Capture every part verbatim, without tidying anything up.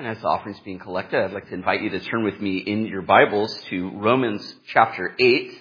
And as the offering's being collected, I'd like to invite you to turn with me in your Bibles to Romans chapter eight.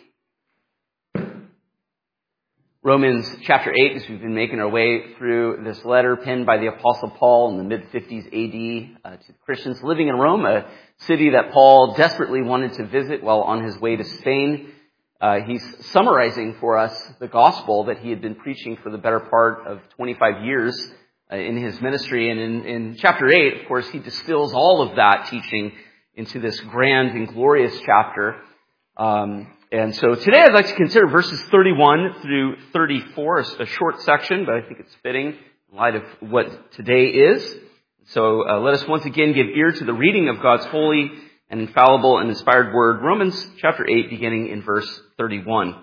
Romans chapter eight, as we've been making our way through this letter penned by the Apostle Paul in the mid-fifties A D uh, to Christians living in Rome, a city that Paul desperately wanted to visit while on his way to Spain. Uh, he's summarizing for us the gospel that he had been preaching for the better part of twenty-five years uh, in his ministry. And in, in chapter eight, of course, he distills all of that teaching into this grand and glorious chapter. Um, and so today I'd like to consider verses thirty-one through thirty-four, a short section, but I think it's fitting in light of what today is. So uh, let us once again give ear to the reading of God's holy and infallible and inspired word, Romans chapter eight, beginning in verse thirty-one.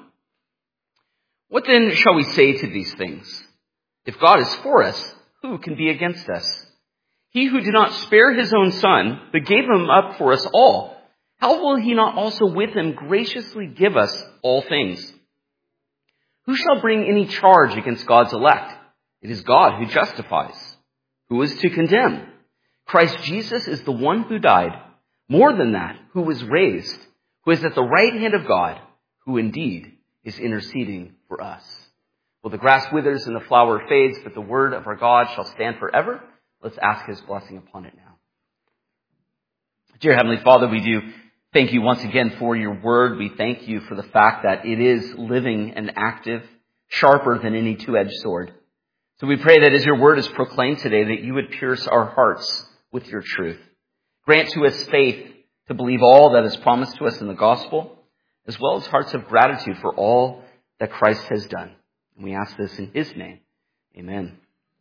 What then shall we say to these things? If God is for us, who can be against us? He who did not spare his own son, but gave him up for us all, how will he not also with him graciously give us all things? Who shall bring any charge against God's elect? It is God who justifies. Who is to condemn? Christ Jesus is the one who died. More than that, who was raised, who is at the right hand of God, who indeed is interceding for us. Well, the grass withers and the flower fades, but the word of our God shall stand forever. Let's ask his blessing upon it now. Dear Heavenly Father, we do thank you once again for your word. We thank you for the fact that it is living and active, sharper than any two-edged sword. So we pray that as your word is proclaimed today, that you would pierce our hearts with your truth. Grant to us faith to believe all that is promised to us in the gospel, as well as hearts of gratitude for all that Christ has done. And we ask this in his name. Amen.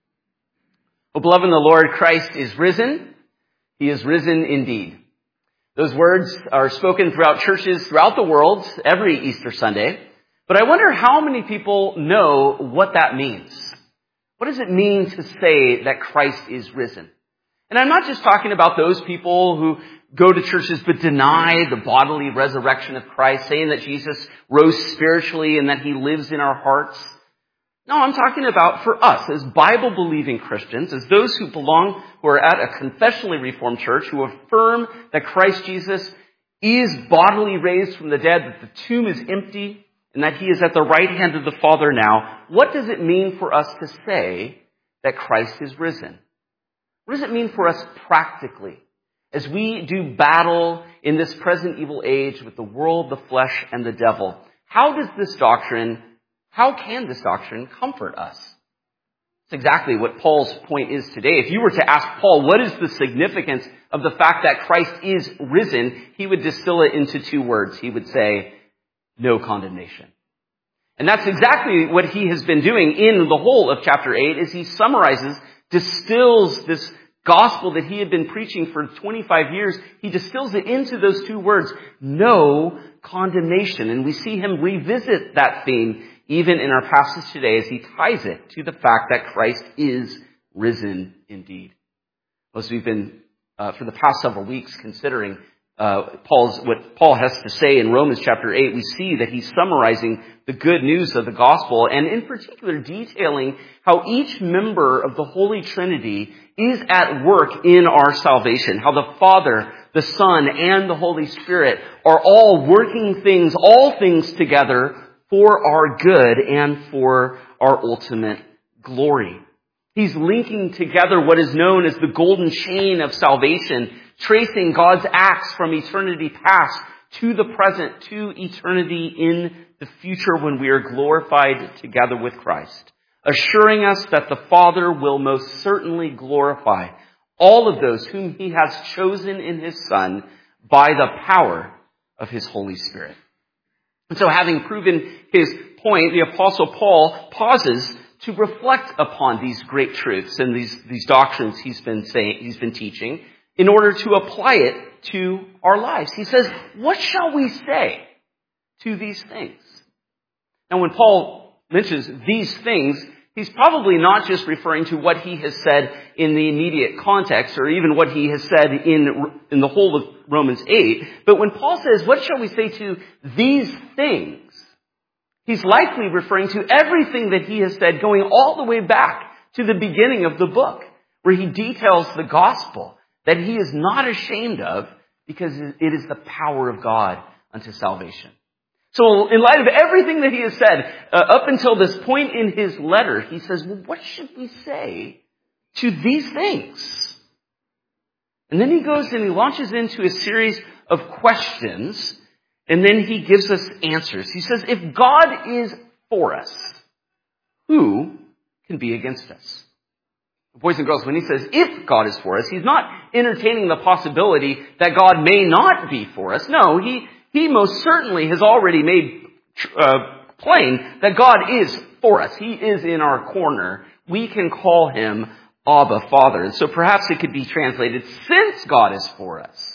Oh, beloved in the Lord, Christ is risen. He is risen indeed. Those words are spoken throughout churches throughout the world every Easter Sunday. But I wonder how many people know what that means. What does it mean to say that Christ is risen? And I'm not just talking about those people who go to churches but deny the bodily resurrection of Christ, saying that Jesus rose spiritually and that he lives in our hearts. No, I'm talking about for us as Bible-believing Christians, as those who belong, who are at a confessionally reformed church, who affirm that Christ Jesus is bodily raised from the dead, that the tomb is empty, and that he is at the right hand of the Father now. What does it mean for us to say that Christ is risen? What does it mean for us practically as we do battle in this present evil age with the world, the flesh, and the devil? How does this doctrine, how can this doctrine comfort us? That's exactly what Paul's point is today. If you were to ask Paul, what is the significance of the fact that Christ is risen, he would distill it into two words. He would say, no condemnation. And that's exactly what he has been doing in the whole of chapter eight, as he summarizes, distills this gospel that he had been preaching for twenty-five years. He distills it into those two words, no condemnation. And we see him revisit that theme even in our passage today as he ties it to the fact that Christ is risen indeed. As we've been, uh, for the past several weeks, considering uh, Paul's what Paul has to say in Romans chapter eight, we see that he's summarizing the good news of the gospel, and in particular detailing how each member of the Holy Trinity is at work in our salvation. How the Father, the Son, and the Holy Spirit are all working things, all things together for our good and for our ultimate glory. He's linking together what is known as the golden chain of salvation, tracing God's acts from eternity past to the present, to eternity in the future when we are glorified together with Christ, assuring us that the Father will most certainly glorify all of those whom he has chosen in his Son by the power of his Holy Spirit. And so having proven his point, the Apostle Paul pauses to reflect upon these great truths and these, these doctrines he's been saying, he's been teaching in order to apply it to our lives. He says, what shall we say to these things? Now, when Paul mentions these things, he's probably not just referring to what he has said in the immediate context or even what he has said in, in the whole of Romans eight. But when Paul says, what shall we say to these things? He's likely referring to everything that he has said going all the way back to the beginning of the book, where he details the gospel, that he is not ashamed of, because it is the power of God unto salvation. So in light of everything that he has said uh, up until this point in his letter, he says, well, what should we say to these things? And then he goes and he launches into a series of questions, and then he gives us answers. He says, if God is for us, who can be against us? Boys and girls, when he says, if God is for us, he's not entertaining the possibility that God may not be for us. No, he, he most certainly has already made uh, plain that God is for us. He is in our corner. We can call him Abba, Father. And so perhaps it could be translated, since God is for us,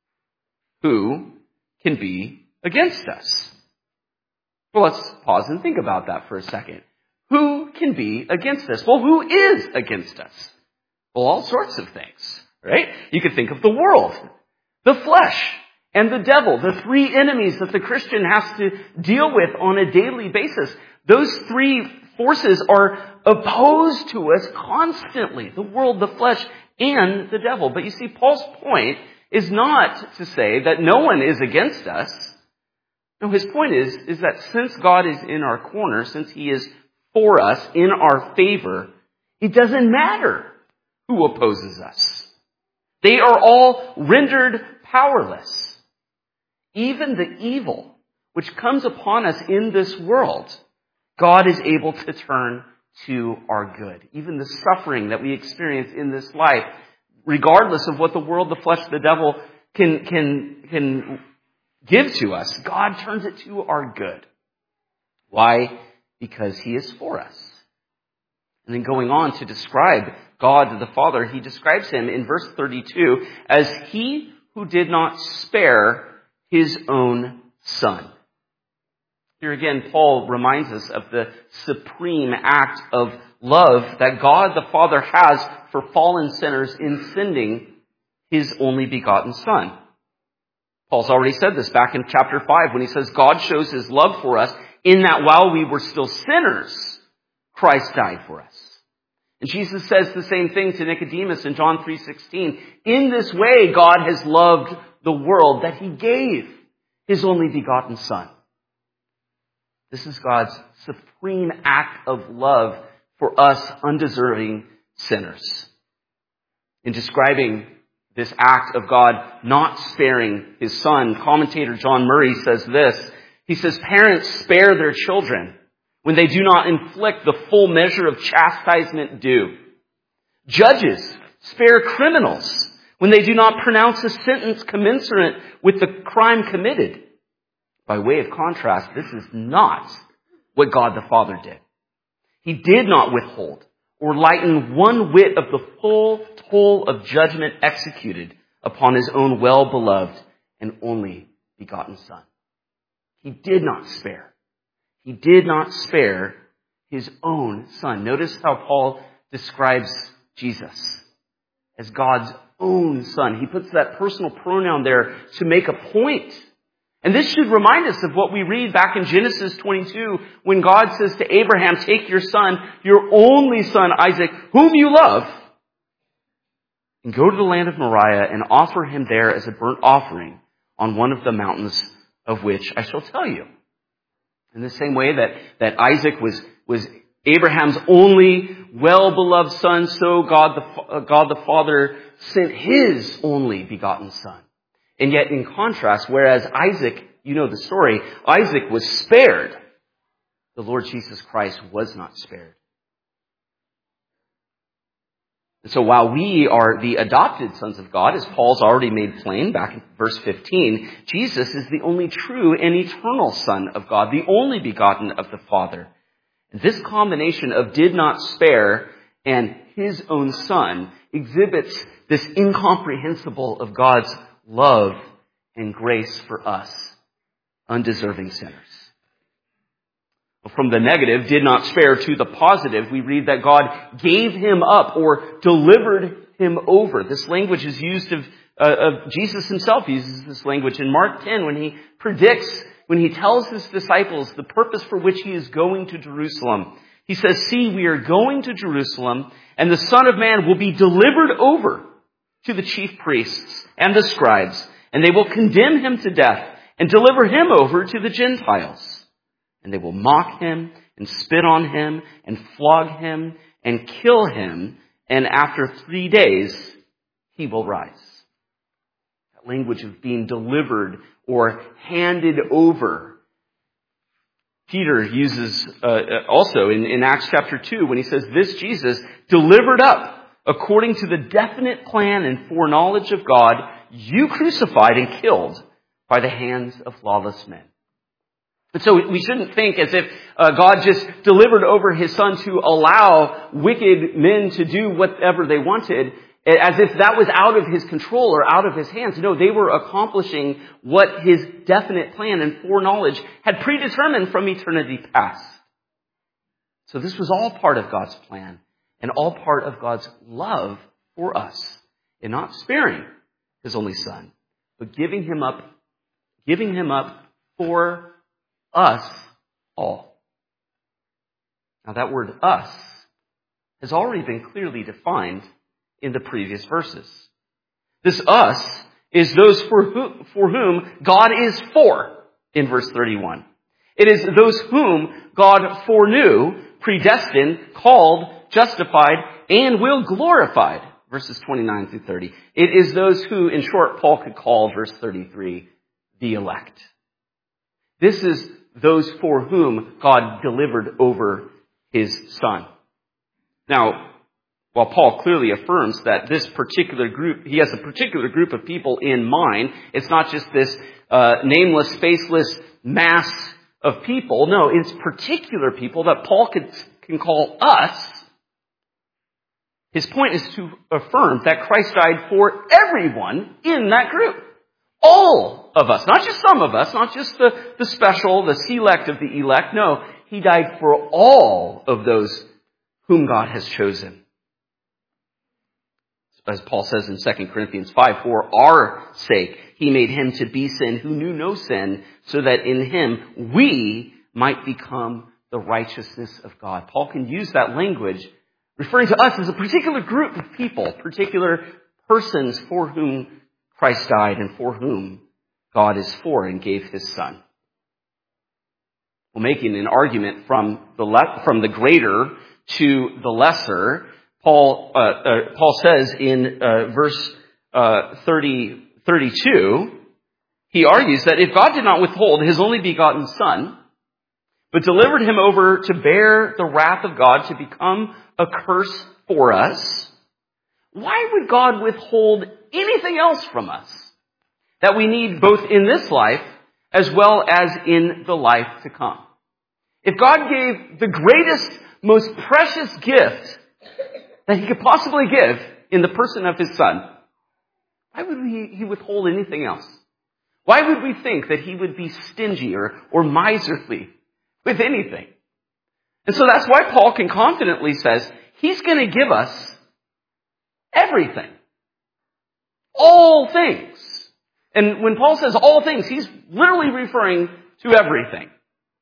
who can be against us? Well, let's pause and think about that for a second. Who can be against us? Well, who is against us? Well, all sorts of things, right? You could think of the world, the flesh, and the devil, the three enemies that the Christian has to deal with on a daily basis. Those three forces are opposed to us constantly. The world, the flesh, and the devil. But you see, Paul's point is not to say that no one is against us. No, his point is, is that since God is in our corner, since he is for us, in our favor, it doesn't matter who opposes us. They are all rendered powerless. Even the evil which comes upon us in this world, God is able to turn to our good. Even the suffering that we experience in this life, regardless of what the world, the flesh, the devil can, can, can give to us, God turns it to our good. Why? Because he is for us. And then going on to describe God the Father, he describes him in verse thirty-two as he who did not spare his own son. Here again, Paul reminds us of the supreme act of love that God the Father has for fallen sinners in sending his only begotten Son. Paul's already said this back in chapter five when he says God shows his love for us in that while we were still sinners, Christ died for us. And Jesus says the same thing to Nicodemus in John three sixteen. In this way, God has loved the world that he gave his only begotten Son. This is God's supreme act of love for us undeserving sinners. In describing this act of God not sparing his Son, commentator John Murray says this. He says, parents spare their children when they do not inflict the full measure of chastisement due. Judges spare criminals when they do not pronounce a sentence commensurate with the crime committed. By way of contrast, this is not what God the Father did. He did not withhold or lighten one whit of the full toll of judgment executed upon his own well-beloved and only begotten Son. He did not spare. He did not spare his own Son. Notice how Paul describes Jesus as God's own Son. He puts that personal pronoun there to make a point. And this should remind us of what we read back in Genesis twenty-two when God says to Abraham, take your son, your only son Isaac, whom you love, and go to the land of Moriah and offer him there as a burnt offering on one of the mountains of which I shall tell you. In the same way that, that Isaac was, was Abraham's only well-beloved son, so God the, uh, God the Father sent his only begotten Son. And yet in contrast, whereas Isaac, you know the story, Isaac was spared, the Lord Jesus Christ was not spared. And so while we are the adopted sons of God, as Paul's already made plain back in verse fifteen, Jesus is the only true and eternal Son of God, the only begotten of the Father. And this combination of did not spare and his own Son exhibits this incomprehensible of God's love and grace for us, undeserving sinners. From the negative, did not spare, to the positive, we read that God gave him up or delivered him over. This language is used of, uh, of Jesus himself uses this language in Mark ten when he predicts, when he tells his disciples the purpose for which he is going to Jerusalem. He says, see, we are going to Jerusalem, and the Son of Man will be delivered over to the chief priests and the scribes, and they will condemn him to death and deliver him over to the Gentiles. And they will mock him and spit on him and flog him and kill him, and after three days he will rise. That language of being delivered or handed over. Peter uses uh, also in, in Acts chapter two when he says, this Jesus delivered up according to the definite plan and foreknowledge of God, you crucified and killed by the hands of lawless men. And so we shouldn't think as if uh, God just delivered over his son to allow wicked men to do whatever they wanted, as if that was out of his control or out of his hands. No, they were accomplishing what his definite plan and foreknowledge had predetermined from eternity past. So this was all part of God's plan and all part of God's love for us in not sparing his only son, but giving him up, giving him up for us all. Now that word us has already been clearly defined in the previous verses. This us is those for, who, for whom God is for in verse thirty-one. It is those whom God foreknew, predestined, called, justified, and will glorify. Verses twenty-nine through thirty. It is those who, in short, Paul could call, verse thirty-three, the elect. This is those for whom God delivered over his son. Now, while Paul clearly affirms that this particular group, he has a particular group of people in mind, it's not just this uh, nameless, faceless mass of people. No, it's particular people that Paul could, can call us. His point is to affirm that Christ died for everyone in that group. All of us, not just some of us, not just the, the special, the select of the elect. No, he died for all of those whom God has chosen. As Paul says in Second Corinthians five, for our sake he made him to be sin who knew no sin, so that in him we might become the righteousness of God. Paul can use that language referring to us as a particular group of people, particular persons for whom Christ died and for whom God is for and gave his son. Well, making an argument from the le- from the greater to the lesser, Paul uh, uh, Paul says in uh, verse uh, thirty, thirty-two, he argues that if God did not withhold his only begotten son, but delivered him over to bear the wrath of God to become a curse for us, why would God withhold anything else from us that we need both in this life as well as in the life to come? If God gave the greatest, most precious gift that he could possibly give in the person of his son, why would he, he withhold anything else? Why would we think that he would be stingy or, or miserly with anything? And so that's why Paul can confidently says he's going to give us everything. All things. And when Paul says all things, he's literally referring to everything.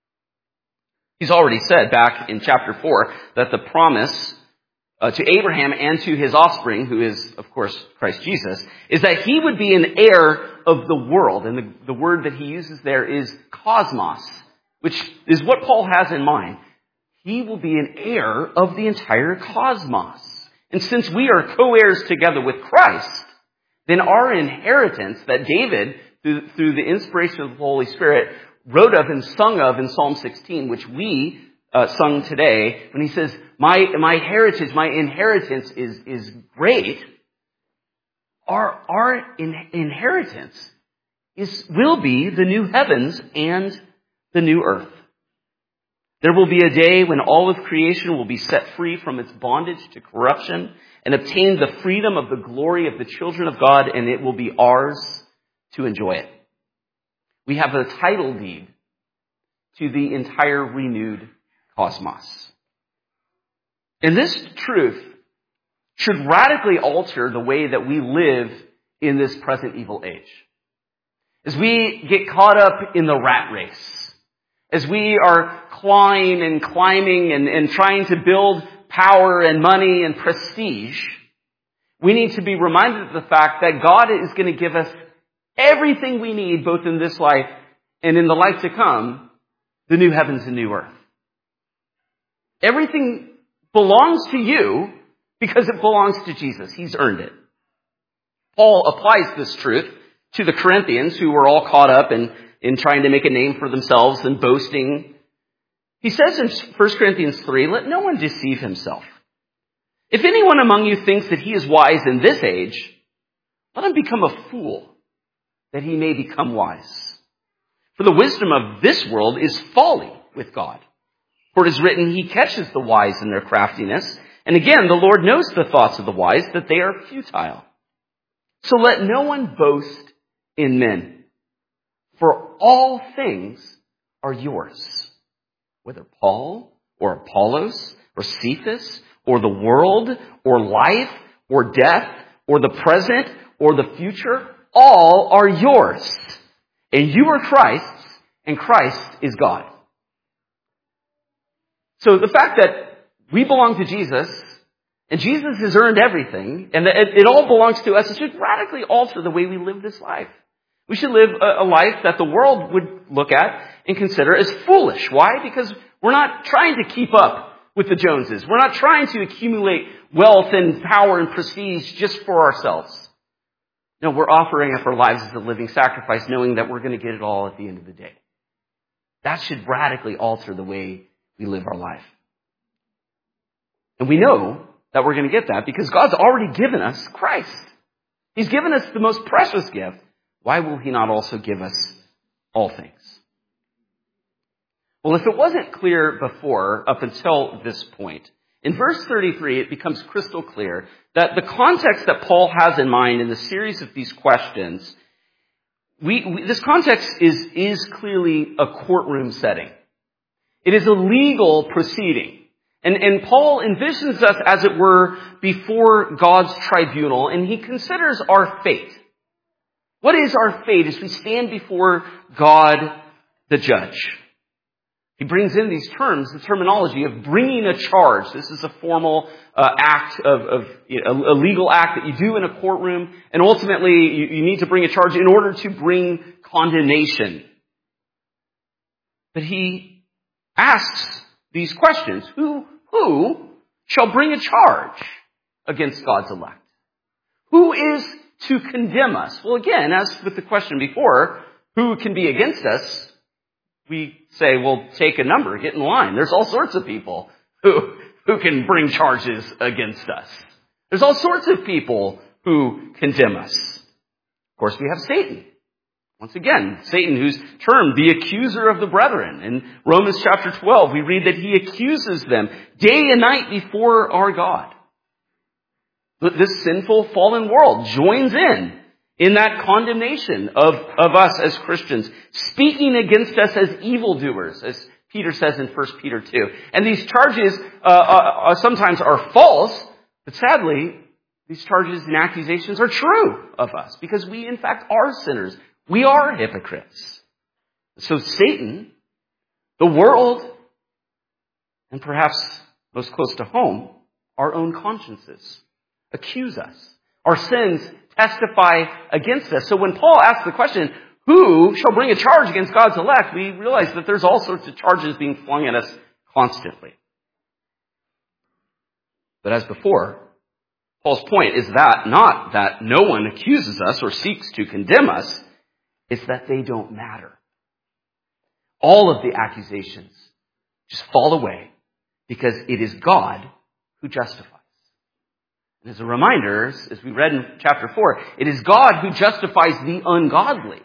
He's already said back in chapter four that the promise uh, to Abraham and to his offspring, who is, of course, Christ Jesus, is that he would be an heir of the world. And the, the word that he uses there is cosmos, which is what Paul has in mind. He will be an heir of the entire cosmos. And since we are co-heirs together with Christ, then our inheritance that David, through, through the inspiration of the Holy Spirit, wrote of and sung of in Psalm sixteen, which we uh, sung today, when he says, my, my heritage, my inheritance is, is great, our, our in, inheritance is, will be the new heavens and the new earth. There will be a day when all of creation will be set free from its bondage to corruption and obtain the freedom of the glory of the children of God, and it will be ours to enjoy it. We have a title deed to the entire renewed cosmos. And this truth should radically alter the way that we live in this present evil age. As we get caught up in the rat race, as we are clawing and climbing and, and trying to build power and money and prestige, We need to be reminded of the fact that God is going to give us everything we need, both in this life and in the life to come, the new heavens and new earth. Everything belongs to you because it belongs to Jesus. He's earned it. Paul applies this truth to the Corinthians, who were all caught up in, in trying to make a name for themselves and boasting. He says in First Corinthians three, let no one deceive himself. If anyone among you thinks that he is wise in this age, let him become a fool, that he may become wise. For the wisdom of this world is folly with God. For it is written, he catches the wise in their craftiness. And again, the Lord knows the thoughts of the wise, that they are futile. So let no one boast in men, for all things are yours. Whether Paul or Apollos or Cephas or the world or life or death or the present or the future, all are yours. And you are Christ's, and Christ is God. So the fact that we belong to Jesus, and Jesus has earned everything, and that it, it all belongs to us, it should radically alter the way we live this life. We should live a, a life that the world would look at and consider as foolish. Why? Because we're not trying to keep up with the Joneses. We're not trying to accumulate wealth and power and prestige just for ourselves. No, we're offering up our lives as a living sacrifice, knowing that we're going to get it all at the end of the day. That should radically alter the way we live our life. And we know that we're going to get that because God's already given us Christ. He's given us the most precious gift. Why will he not also give us all things? Well, if it wasn't clear before, up until this point, in verse thirty-three, it becomes crystal clear that the context that Paul has in mind in the series of these questions, we, we, this context is, is clearly a courtroom setting. It is a legal proceeding. And, and Paul envisions us, as it were, before God's tribunal, and he considers our fate. What is our fate as we stand before God, the judge? He brings in these terms, the terminology of bringing a charge. This is a formal uh, act of, of you know, a legal act that you do in a courtroom, and ultimately you, you need to bring a charge in order to bring condemnation. But he asks these questions: Who, who shall bring a charge against God's elect? Who is to condemn us? Well, again, as with the question before, who can be against us? We say, well, take a number, get in line. There's all sorts of people who, who can bring charges against us. There's all sorts of people who condemn us. Of course, we have Satan. Once again, Satan, who's termed the accuser of the brethren. In Romans chapter twelve, we read that he accuses them day and night before our God. This sinful, fallen world joins in in that condemnation of, of us as Christians, speaking against us as evildoers, as Peter says in First Peter two. And these charges uh, uh, sometimes are false, but sadly, these charges and accusations are true of us, because we, in fact, are sinners. We are hypocrites. So Satan, the world, and perhaps most close to home, our own consciences, accuse us. Our sins testify against us. So when Paul asks the question, who shall bring a charge against God's elect, we realize that there's all sorts of charges being flung at us constantly. But as before, Paul's point is that not that no one accuses us or seeks to condemn us, it's that they don't matter. All of the accusations just fall away because it is God who justifies. And as a reminder, as we read in chapter four, it is God who justifies the ungodly.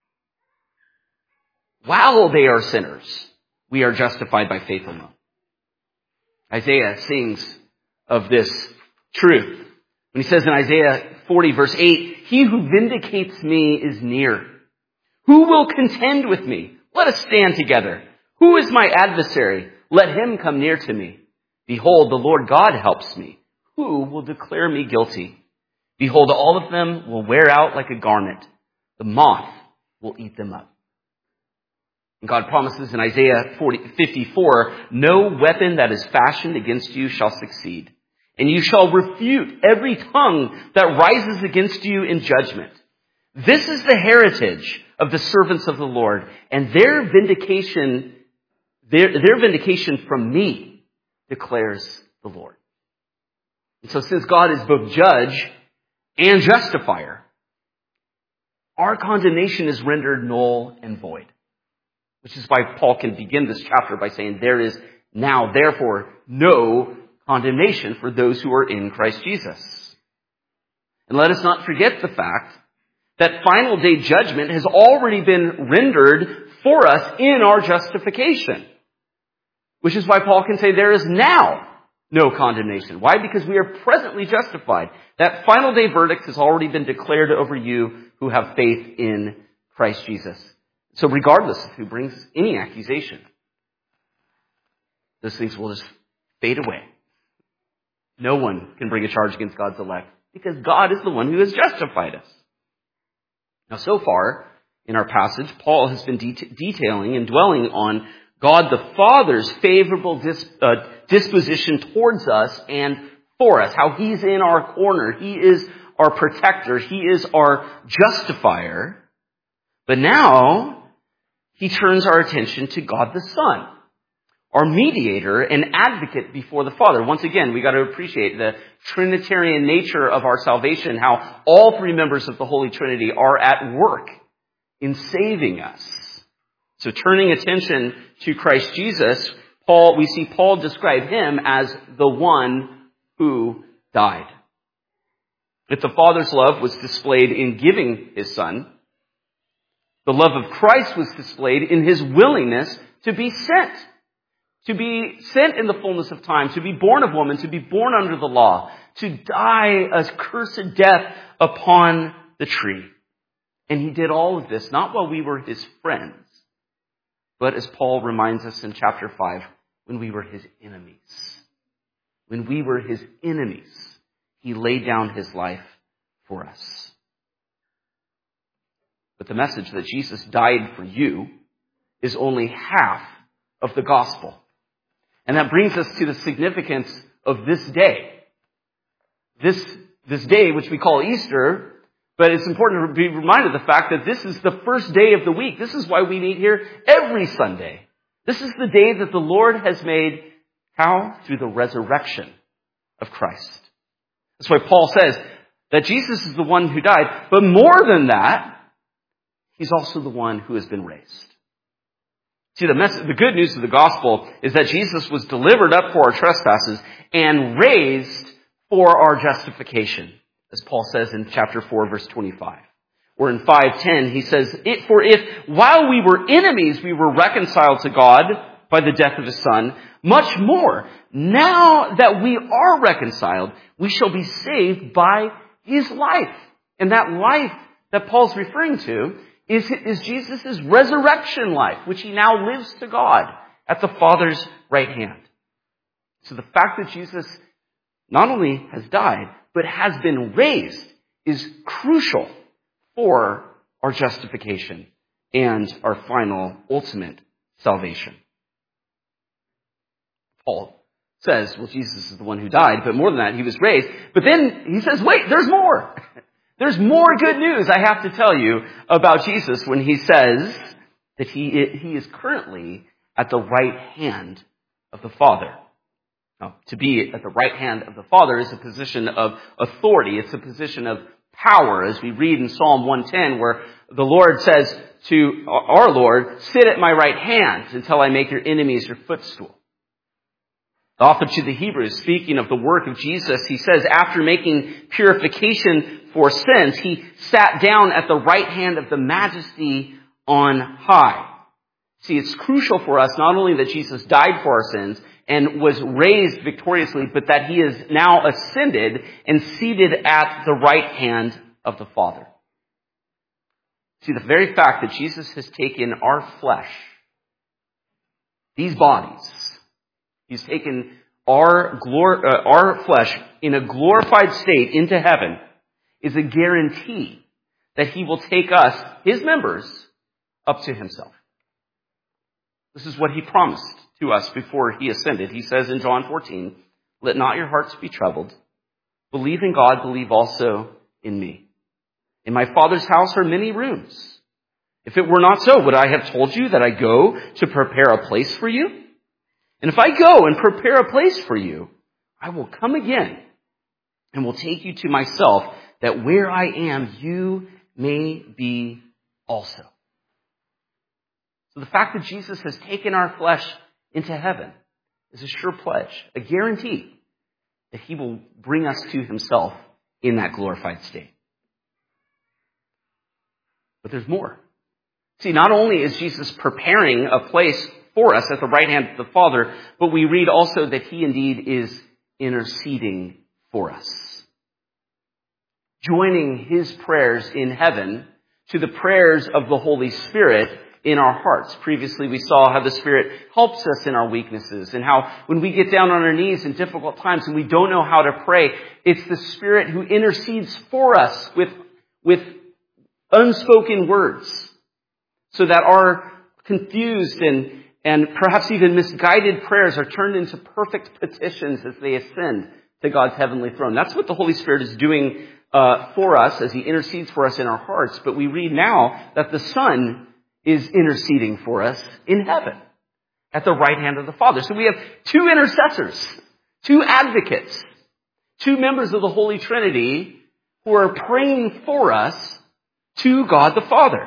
While they are sinners, we are justified by faith alone. Isaiah sings of this truth when he says in Isaiah forty verse eight, he who vindicates me is near. Who will contend with me? Let us stand together. Who is my adversary? Let him come near to me. Behold, the Lord God helps me. Who will declare me guilty? Behold, all of them will wear out like a garment. The moth will eat them up. And God promises in Isaiah fifty-four, no weapon that is fashioned against you shall succeed. and you shall refute every tongue that rises against you in judgment. This is the heritage of the servants of the Lord, and their vindication, their, their vindication from me, declares the Lord. And so since God is both judge and justifier, our condemnation is rendered null and void. Which is why Paul can begin this chapter by saying, there is now, therefore, no condemnation for those who are in Christ Jesus. And let us not forget the fact that final day judgment has already been rendered for us in our justification. Which is why Paul can say there is now no condemnation. Why? Because we are presently justified. That final day verdict has already been declared over you who have faith in Christ Jesus. So regardless of who brings any accusation, those things will just fade away. No one can bring a charge against God's elect because God is the one who has justified us. Now, so far in our passage, Paul has been det- detailing and dwelling on God the Father's favorable dis- uh, disposition towards us and for us, how He's in our corner. He is our protector. He is our justifier. But now, he turns our attention to God the Son, our mediator and advocate before the Father. Once again, we got to appreciate the Trinitarian nature of our salvation, how all three members of the Holy Trinity are at work in saving us. So turning attention to Christ Jesus, Paul, we see Paul describe him as the one who died. If the Father's love was displayed in giving his Son, the love of Christ was displayed in his willingness to be sent. To be sent in the fullness of time, to be born of woman, to be born under the law, to die a cursed death upon the tree. And he did all of this, not while we were his friends, but as Paul reminds us in chapter five, when we were his enemies. When we were his enemies, he laid down his life for us. But the message that Jesus died for you is only half of the gospel. And that brings us to the significance of this day. This, this day, which we call Easter, but it's important to be reminded of the fact that this is the first day of the week. This is why we meet here every Sunday. This is the day that the Lord has made. How? Through the resurrection of Christ. That's why Paul says that Jesus is the one who died, but more than that, He's also the one who has been raised. See, the message, the good news of the gospel is that Jesus was delivered up for our trespasses and raised for our justification, as Paul says in chapter four, verse twenty-five. Or in five ten, he says, "For if while we were enemies, we were reconciled to God by the death of his Son, much more, now that we are reconciled, we shall be saved by his life." And that life that Paul's referring to is, is Jesus' resurrection life, which he now lives to God at the Father's right hand. So the fact that Jesus not only has died, but has been raised is crucial for our justification and our final, ultimate salvation. Paul says, well, Jesus is the one who died, but more than that, he was raised. But then he says, wait, there's more. There's more good news I have to tell you about Jesus when he says that he, he is currently at the right hand of the Father. Now, to be at the right hand of the Father is a position of authority. It's a position of power, as we read in Psalm one ten, where the Lord says to our Lord, "Sit at my right hand until I make your enemies your footstool." The author to the Hebrews, speaking of the work of Jesus, he says, after making purification for sins, he sat down at the right hand of the Majesty on high. See, it's crucial for us not only that Jesus died for our sins and was raised victoriously, but that he is now ascended and seated at the right hand of the Father. See, the very fact that Jesus has taken our flesh, these bodies, he's taken our glor- uh, our flesh in a glorified state into heaven, is a guarantee that he will take us, his members, up to himself. This is what he promised to us before he ascended. He says in John fourteen, Let not your hearts be troubled. Believe in God, believe also in me. In my Father's house are many rooms. If it were not so, would I have told you that I go to prepare a place for you? And if I go and prepare a place for you, I will come again and will take you to myself, that where I am, you may be also. So the fact that Jesus has taken our flesh into heaven is a sure pledge, a guarantee that he will bring us to himself in that glorified state. But there's more. See, not only is Jesus preparing a place for us at the right hand of the Father, but we read also that he indeed is interceding for us. Joining his prayers in heaven to the prayers of the Holy Spirit in our hearts. Previously we saw how the Spirit helps us in our weaknesses and how when we get down on our knees in difficult times and we don't know how to pray, it's the Spirit who intercedes for us with, with unspoken words so that our confused and And perhaps even misguided prayers are turned into perfect petitions as they ascend to God's heavenly throne. That's what the Holy Spirit is doing uh, for us as he intercedes for us in our hearts. But we read now that the Son is interceding for us in heaven at the right hand of the Father. So we have two intercessors, two advocates, two members of the Holy Trinity who are praying for us to God the Father.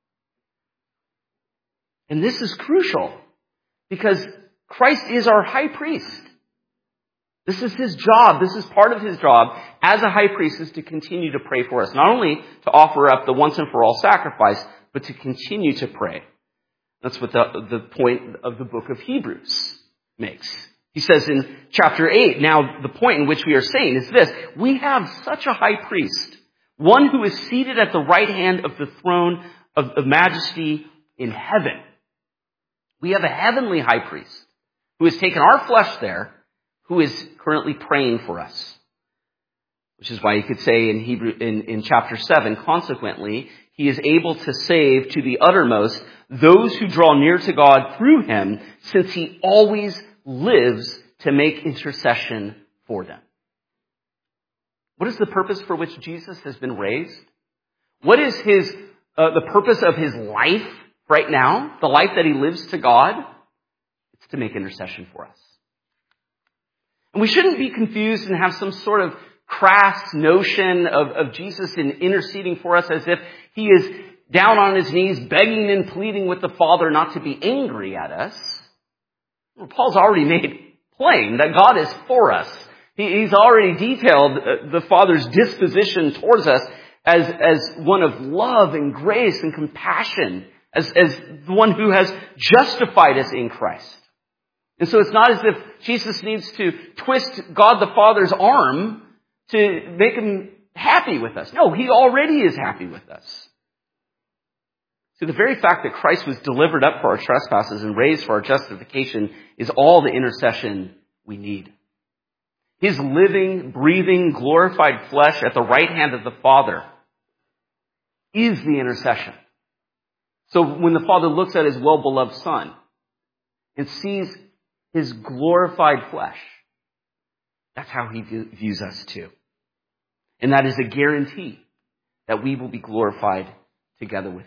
And this is crucial because Christ is our high priest. This is his job. This is part of his job as a high priest, is to continue to pray for us. Not only to offer up the once and for all sacrifice, but to continue to pray. That's what the, the point of the book of Hebrews makes. He says in chapter eight, now the point in which we are saying is this: we have such a high priest, one who is seated at the right hand of the throne of, of majesty in heaven. We have a heavenly high priest who has taken our flesh there, who is currently praying for us. Which is why you could say in Hebrew, in, in chapter seven, consequently, he is able to save to the uttermost those who draw near to God through him, since he always lives to make intercession for them. What is the purpose for which Jesus has been raised? What is his uh, the purpose of his life right now? The life that he lives to God? It's to make intercession for us. And we shouldn't be confused and have some sort of crass notion of, of Jesus in interceding for us as if he is down on his knees begging and pleading with the Father not to be angry at us. Well, Paul's already made plain that God is for us. He, he's already detailed the Father's disposition towards us as, as one of love and grace and compassion, as, as the one who has justified us in Christ. And so it's not as if Jesus needs to twist God the Father's arm to make him happy with us. No, he already is happy with us. So the very fact that Christ was delivered up for our trespasses and raised for our justification is all the intercession we need. His living, breathing, glorified flesh at the right hand of the Father is the intercession. So when the Father looks at his well-beloved Son and sees his glorified flesh, that's how he views us too. And that is a guarantee that we will be glorified together with him.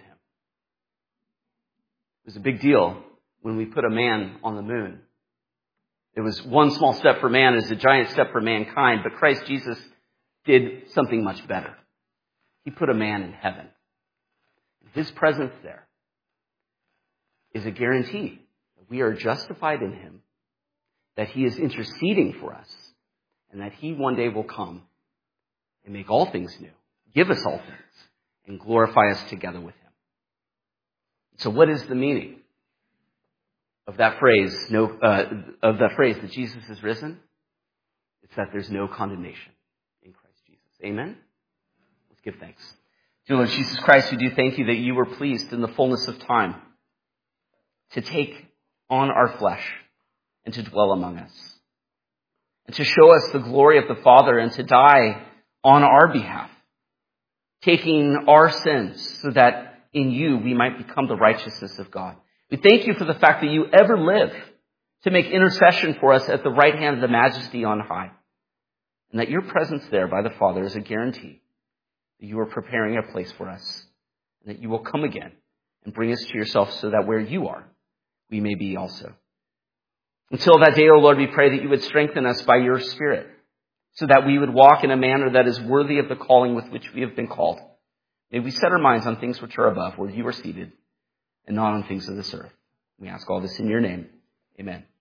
It was a big deal when we put a man on the moon. It was one small step for man is a giant step for mankind, but Christ Jesus did something much better. He put a man in heaven. His presence there is a guarantee that we are justified in him, that he is interceding for us, and that he one day will come and make all things new, give us all things, and glorify us together with him. So what is the meaning of that phrase, no, uh, of that phrase that Jesus is risen? It's that there's no condemnation in Christ Jesus. Amen? Let's give thanks. Dear Lord Jesus Christ, we do thank you that you were pleased in the fullness of time to take on our flesh and to dwell among us, and to show us the glory of the Father and to die on our behalf, taking our sins so that in you we might become the righteousness of God. We thank you for the fact that you ever live to make intercession for us at the right hand of the Majesty on high. And that your presence there by the Father is a guarantee that you are preparing a place for us, and that you will come again and bring us to yourself so that where you are, we may be also. Until that day, O Lord, we pray that you would strengthen us by your Spirit, so that we would walk in a manner that is worthy of the calling with which we have been called. May we set our minds on things which are above, where you are seated, and not on things of this earth. We ask all this in your name. Amen.